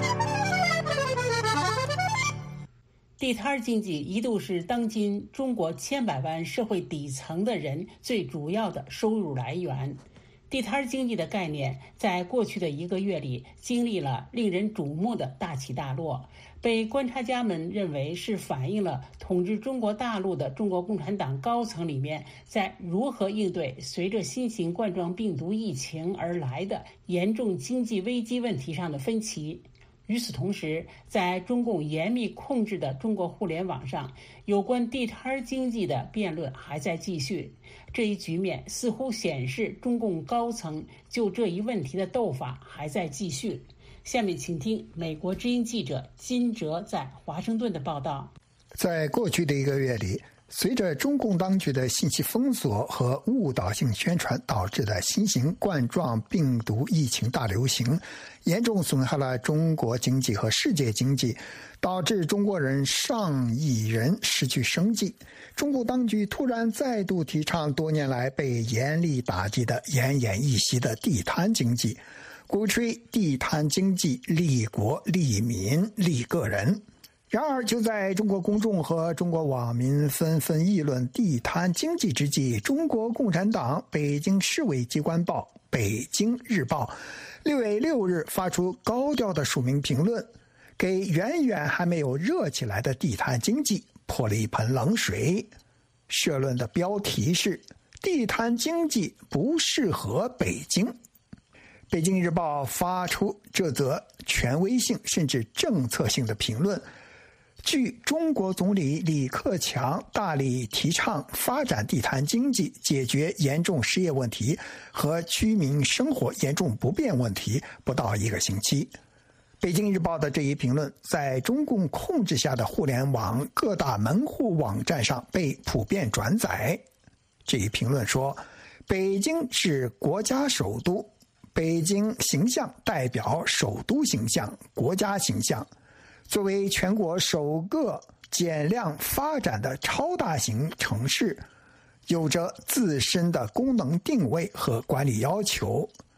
地摊经济一度是当今中国千百万社会底层的人最主要的收入来源。地摊经济的概念在过去的1个月里经历了令人瞩目的大起大落，被观察家们认为是反映了统治中国大陆的中国共产党高层里面在如何应对随着新型冠状病毒疫情而来的严重经济危机问题上的分歧。与此同时，在中共严密控制的中国互联网上，有关地摊经济的辩论还在继续。这一局面似乎显示中共高层就这一问题的斗法还在继续。下面请听美国之音记者金哲在华盛顿的报道。 在过去的1个月里，随着中共当局的信息封锁和误导性宣传导致的新型冠状病毒疫情大流行，严重损害了中国经济和世界经济，导致中国人上亿人失去生计。中共当局突然再度提倡多年来被严厉打击的奄奄一息的地摊经济，鼓吹地摊经济利国利民利个人。然而，就在中国公众和中国网民纷纷议论地摊经济之际，中国共产党北京市委机关报《北京日报》6月6日发出高调的署名评论，给远远还没有热起来的地摊经济泼了一盆冷水。社论的标题是“地摊经济不适合北京”。北京日报发出这则权威性甚至政策性的评论。据中国总理李克强大力提倡发展地摊经济，解决严重失业问题和居民生活严重不便问题不到1个星期，北京日报的这一评论在中共控制下的互联网各大门户网站上被普遍转载。这一评论说，北京是国家首都，北京形象代表首都形象、国家形象。作为全国首个减量发展的超大型城市，有着自身的功能定位和管理要求。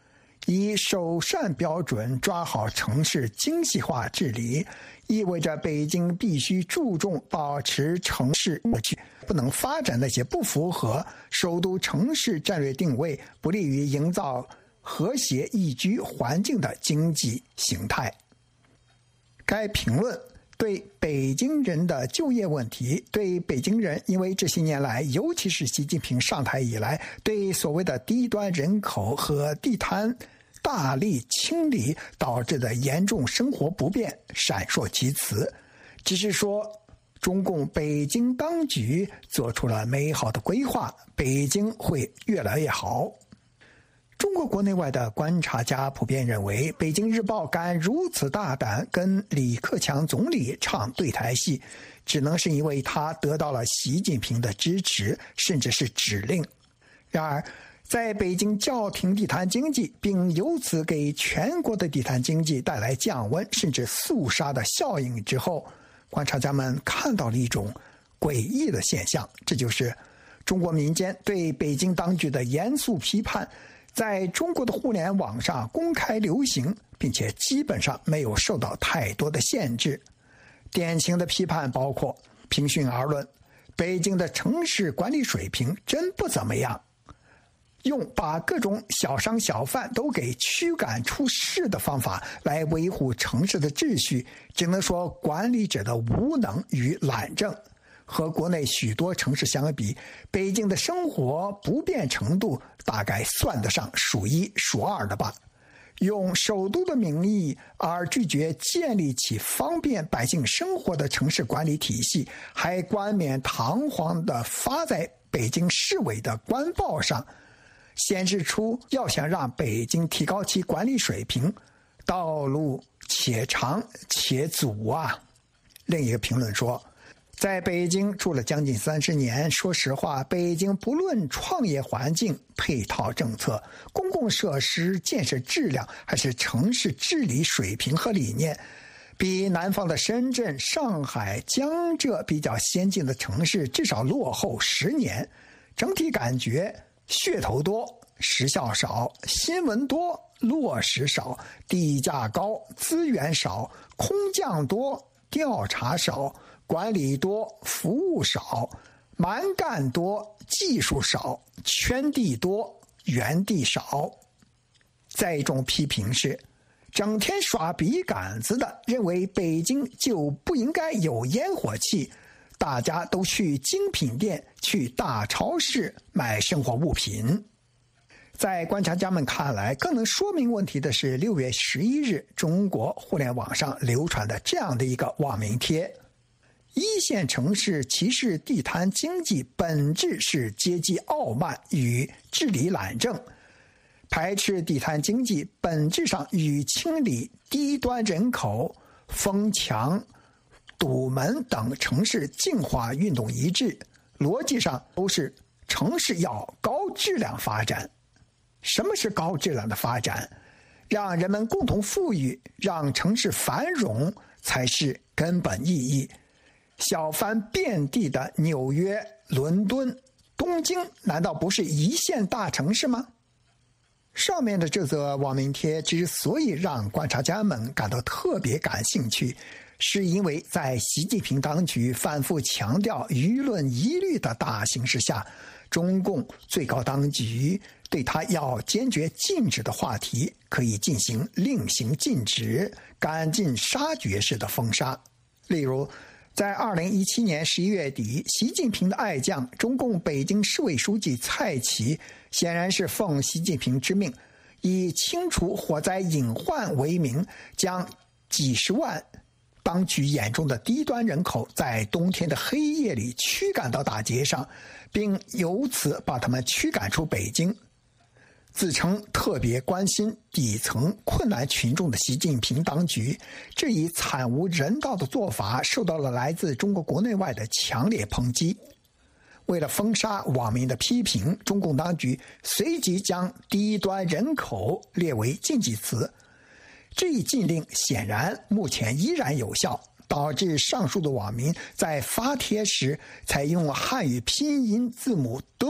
以首善标准抓好城市精细化治理，意味着北京必须注重保持城市不能发展那些不符合首都城市战略定位、不利于营造和谐宜居环境的经济形态。该评论对北京人的就业问题，对北京人因为这些年来，尤其是习近平上台以来，对所谓的低端人口和地摊大力清理导致的严重生活不便闪烁其词，只是说中共北京当局做出了美好的规划，北京会越来越好。中国国内外的观察家普遍认为，北京日报敢如此大胆跟李克强总理唱对台戏，只能是因为他得到了习近平的支持，甚至是指令。然而在北京叫停地摊经济，并由此给全国的地摊经济带来降温甚至肃杀的效应之后，观察家们看到了一种诡异的现象，这就是中国民间对北京当局的严肃批判在中国的互联网上公开流行，并且基本上没有受到太多的限制。典型的批判包括：平心而论，北京的城市管理水平真不怎么样，用把各种小商小贩都给驱赶出市的方法来维护城市的秩序，只能说管理者的无能与懒政。和国内许多城市相比，北京的生活不便程度大概算得上数一数二的吧。用首都的名义而拒绝建立起方便百姓生活的城市管理体系，还冠冕堂皇地发在北京市委的官报上，显示出要想让北京提高其管理水平，道路且长且阻啊。另一个评论说，在北京住了将近30年，说实话，北京不论创业环境、配套政策、公共设施建设质量，还是城市治理水平和理念，比南方的深圳、上海、江浙比较先进的城市至少落后10年。整体感觉噱头多，实效少，新闻多，落实少，地价高，资源少，空降多，调查少，管理多，服务少，蛮干多，技术少，圈地多，园地少。再一种批评是，整天耍笔杆子的认为北京就不应该有烟火气，大家都去精品店、去大超市买生活物品。在观察家们看来，更能说明问题的是6月11日中国互联网上流传的这样的一个网民贴：一线城市歧视地摊经济本质是阶级傲慢与治理懒政，排斥地摊经济本质上与清理低端人口、封墙、堵门等城市净化运动一致，逻辑上都是城市要高质量发展。什么是高质量的发展？让人们共同富裕，让城市繁荣才是根本意义。小贩遍地的纽约、伦敦、东京，难道不是一线大城市吗？上面的这则网民贴之所以让观察家们感到特别感兴趣，是因为在习近平当局反复强调舆论疑虑的大形势下，中共最高当局对他要坚决禁止的话题可以进行令行禁止、赶尽杀绝式的封杀。例如在2017年11月底，习近平的爱将中共北京市委书记蔡奇显然是奉习近平之命，以清除火灾隐患为名，将几十万当局眼中的低端人口在冬天的黑夜里驱赶到大街上，并由此把他们驱赶出北京。自称特别关心底层困难群众的习近平当局，这一惨无人道的做法受到了来自中国国内外的强烈抨击。为了封杀网民的批评，中共当局随即将低端人口列为禁忌词。这一禁令显然目前依然有效，导致上述的网民在发帖时采用汉语拼音字母的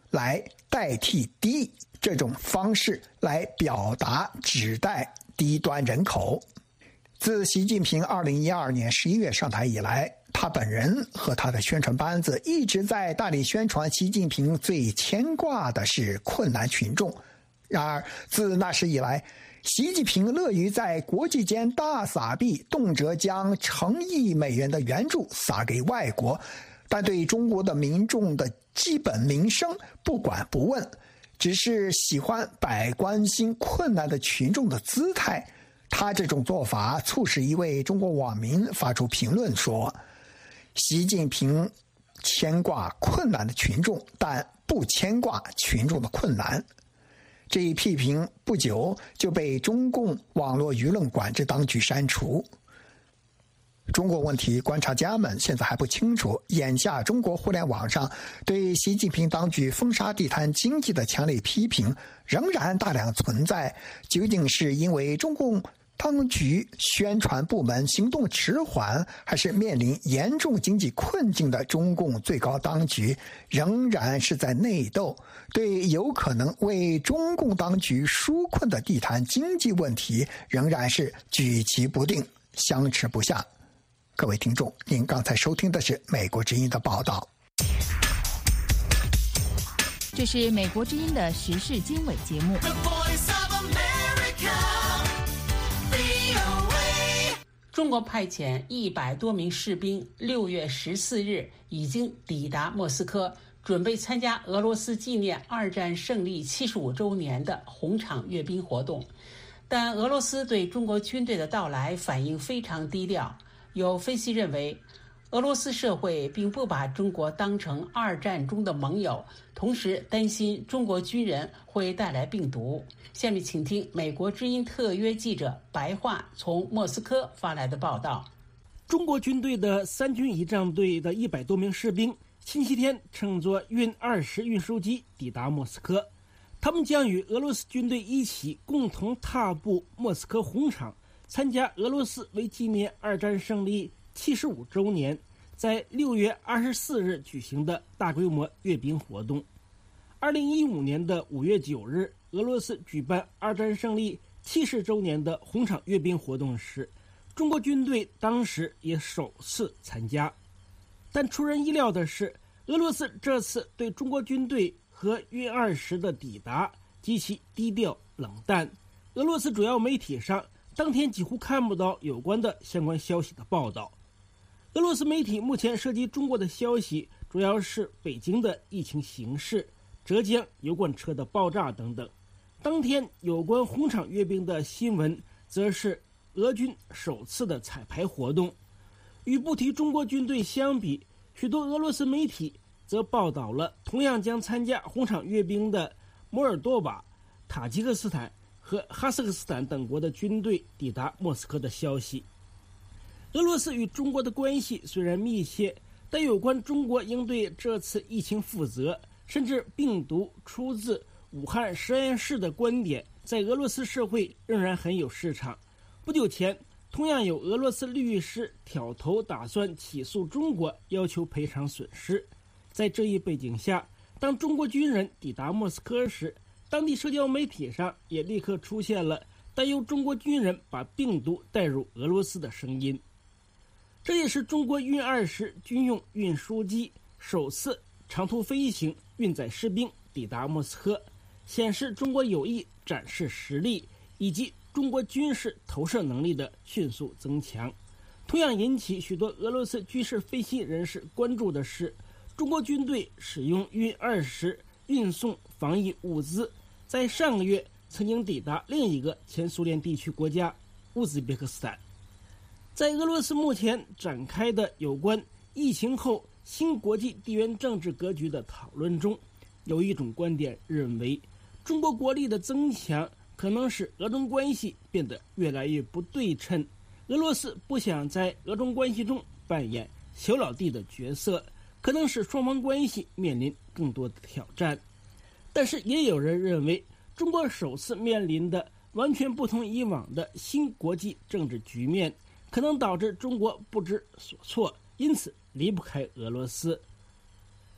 来代替低这种方式来表达指代低端人口。自习近平2012年11月上台以来，他本人和他的宣传班子一直在大力宣传习近平最牵挂的是困难群众。然而自那时以来，习近平乐于在国际间大撒币，动辄将成亿美元的援助撒给外国，但对中国的民众的基本民生不管不问，只是喜欢摆关心困难的群众的姿态。他这种做法促使一位中国网民发出评论说，习近平牵挂困难的群众，但不牵挂群众的困难。这一批评不久就被中共网络舆论管制当局删除。中国问题观察家们现在还不清楚，眼下中国互联网上对习近平当局封杀地摊经济的强烈批评仍然大量存在，究竟是因为中共当局宣传部门行动迟缓，还是面临严重经济困境的中共最高当局仍然是在内斗，对有可能为中共当局纾困的地摊经济问题仍然是举棋不定，相持不下。各位听众，您刚才收听的是美国之音的报道。 这是美国之音的时事经纬节目。 中国派遣100多名士兵6月14日已经抵达莫斯科，准备参加俄罗斯纪念2战胜利75周年的红场阅兵活动。但俄罗斯对中国军队的到来反应非常低调。有分析认为，俄罗斯社会并不把中国当成2战中的盟友，同时担心中国军人会带来病毒。下面请听美国之音特约记者白桦从莫斯科发来的报道。 中国军队的3军仪仗队的100多名士兵星期天乘坐运20运输机抵达莫斯科，他们将与俄罗斯军队一起共同踏步莫斯科红场，参加俄罗斯为纪念2战胜利75周年在6月24日举行的大规模阅兵活动。2015年的5月9日，俄罗斯举办2战胜利70周年的红场阅兵活动时，中国军队当时也首次参加。但出人意料的是，俄罗斯这次对中国军队和运20的抵达极其低调冷淡。俄罗斯主要媒体上当天几乎看不到有关的相关消息的报道。俄罗斯媒体目前涉及中国的消息主要是北京的疫情形势、浙江油罐车的爆炸等等。当天有关红场阅兵的新闻则是俄军首次的彩排活动。与不提中国军队相比，许多俄罗斯媒体则报道了同样将参加红场阅兵的摩尔多瓦、塔吉克斯坦和哈萨克斯坦等国的军队抵达莫斯科的消息。俄罗斯与中国的关系虽然密切，但有关中国应对这次疫情负责，甚至病毒出自武汉实验室的观点，在俄罗斯社会仍然很有市场。不久前，同样有俄罗斯律师挑头打算起诉中国，要求赔偿损失。在这一背景下，当中国军人抵达莫斯科时，当地社交媒体上也立刻出现了担忧中国军人把病毒带入俄罗斯的声音。这也是中国运20军用运输机首次长途飞行运载士兵抵达莫斯科，显示中国有意展示实力以及中国军事投射能力的迅速增强。同样引起许多俄罗斯军事分析人士关注的是，中国军队使用运20运送防疫物资，在上个月曾经抵达另一个前苏联地区国家乌兹别克斯坦。在俄罗斯目前展开的有关疫情后新国际地缘政治格局的讨论中，有一种观点认为，中国国力的增强可能使俄中关系变得越来越不对称。俄罗斯不想在俄中关系中扮演小老弟的角色，可能使双方关系面临更多的挑战。但是也有人认为，中国首次面临的完全不同以往的新国际政治局面，可能导致中国不知所措，因此离不开俄罗斯。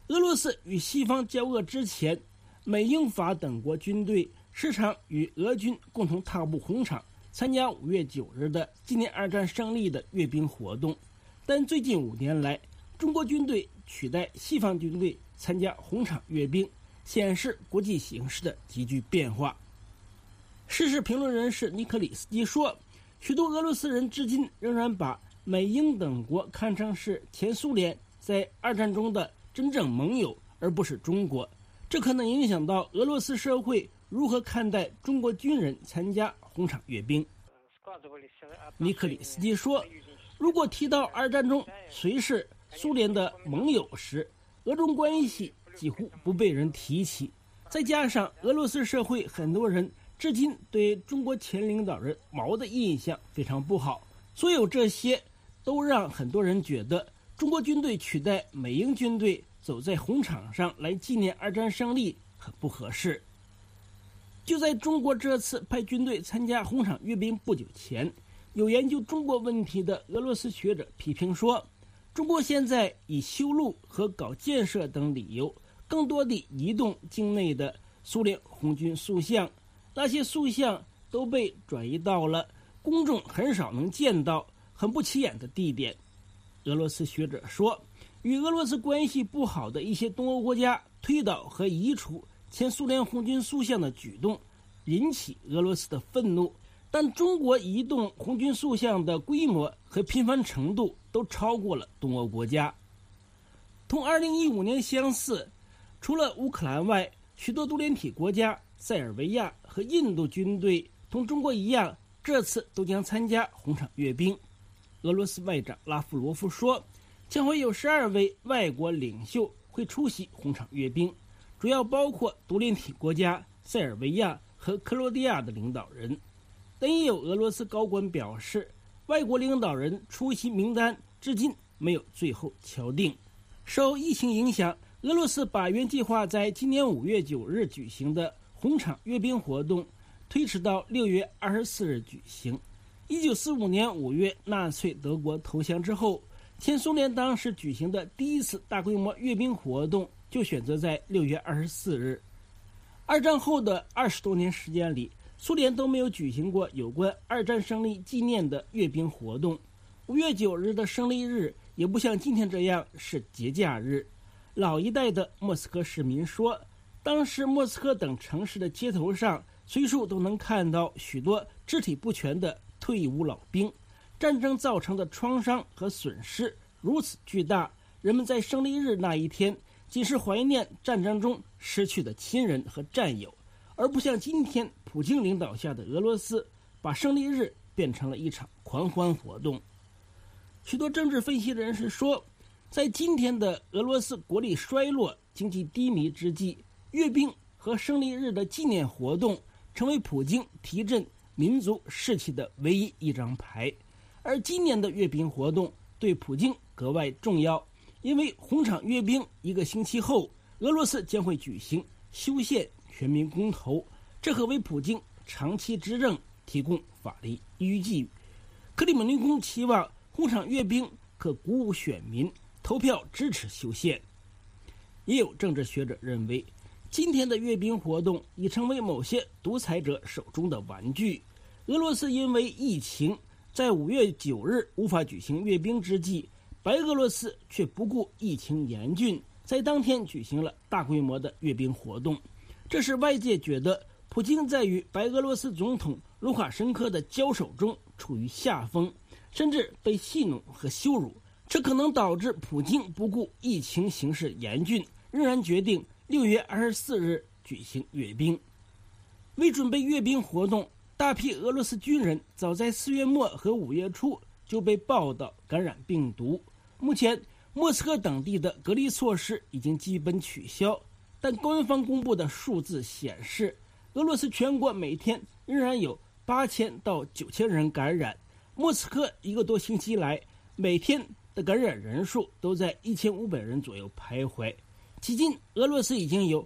俄罗斯与西方交恶之前，美英法等国军队时常与俄军共同踏步红场，参加5月9日的纪念二战胜利的阅兵活动。但最近5年来，中国军队取代西方军队参加红场阅兵，显示国际形势的急剧变化。时事评论人士尼克里斯基说，许多俄罗斯人至今仍然把美英等国看成是前苏联在二战中的真正盟友，而不是中国。这可能影响到俄罗斯社会如何看待中国军人参加红场阅兵。尼克里斯基说，如果提到二战中谁是苏联的盟友时，俄中关系几乎不被人提起。再加上俄罗斯社会很多人至今对中国前领导人毛的印象非常不好，所有这些都让很多人觉得中国军队取代美英军队走在红场上来纪念二战胜利很不合适。就在中国这次派军队参加红场阅兵不久前，有研究中国问题的俄罗斯学者批评说，中国现在以修路和搞建设等理由，更多地移动境内的苏联红军塑像，那些塑像都被转移到了公众很少能见到、很不起眼的地点。俄罗斯学者说，与俄罗斯关系不好的一些东欧国家推倒和移除前苏联红军塑像的举动，引起俄罗斯的愤怒。但中国移动红军塑像的规模和频繁程度都超过了东欧国家。同2015年相似，除了乌克兰外，许多独联体国家、塞尔维亚和印度军队同中国一样，这次都将参加红场阅兵。俄罗斯外长拉夫罗夫说，将会有12位外国领袖会出席红场阅兵，主要包括独联体国家塞尔维亚和克罗地亚的领导人。但也有俄罗斯高管表示，外国领导人出席名单至今没有最后敲定。受疫情影响，俄罗斯把原计划在今年5月9日举行的红场阅兵活动推迟到6月24日举行。1945年5月纳粹德国投降之后，前苏联当时举行的第一次大规模阅兵活动就选择在6月24日。二战后的20多年时间里，苏联都没有举行过有关二战胜利纪念的阅兵活动。5月9日的胜利日也不像今天这样是节假日。老一代的莫斯科市民说，当时莫斯科等城市的街头上随处都能看到许多肢体不全的退伍老兵。战争造成的创伤和损失如此巨大，人们在胜利日那一天仅是怀念战争中失去的亲人和战友，而不像今天普京领导下的俄罗斯把胜利日变成了一场狂欢活动。许多政治分析人士说，在今天的俄罗斯国力衰落、经济低迷之际，阅兵和胜利日的纪念活动成为普京提振民族士气的唯一一张牌。而今年的阅兵活动对普京格外重要，因为红场阅兵1个星期后，俄罗斯将会举行修宪全民公投，这可为普京长期执政提供法律依据。克里姆林宫期望红场阅兵可鼓舞选民投票支持修宪。也有政治学者认为，今天的阅兵活动已成为某些独裁者手中的玩具。俄罗斯因为疫情在5月9日无法举行阅兵之际，白俄罗斯却不顾疫情严峻，在当天举行了大规模的阅兵活动。这使外界觉得普京在与白俄罗斯总统卢卡申科的交手中处于下风，甚至被戏弄和羞辱。这可能导致普京不顾疫情形势严峻，仍然决定6月24日举行阅兵。为准备阅兵活动，大批俄罗斯军人早在4月末和5月初就被报道感染病毒。目前莫斯科等地的隔离措施已经基本取消，但官方公布的数字显示，俄罗斯全国每天仍然有8000到9000人感染。莫斯科1个多星期来，每天的感染人数都在1500人左右徘徊。迄今，俄罗斯已经有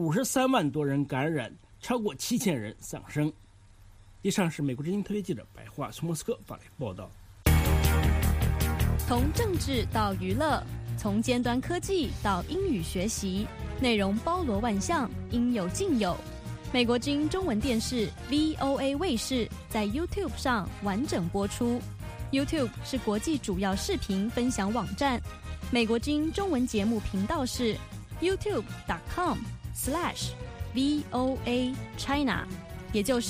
53万多人感染，超过7000人丧生。以上是美国之音特约记者白桦从莫斯科发来报道。 从政治到娱乐， 从尖端科技到英语学习，内容包罗万象，应有尽有。美国之音中文电视 VOA 卫视在 YouTube 上完整播出。YouTube 是国际主要视频分享网站。美国之音中文节目频道是 youtube.com/VOA China， 也就是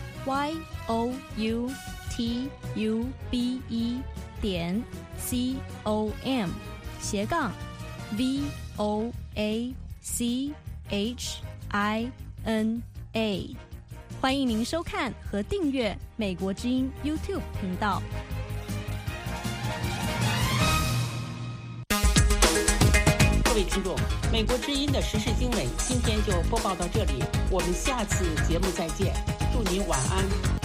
youtube.com/VOACHINA。欢迎您收看和订阅美国之音 YouTube 频道。 各位听众，美国之音的时事经纬今天就播报到这里，我们下次节目再见，祝您晚安。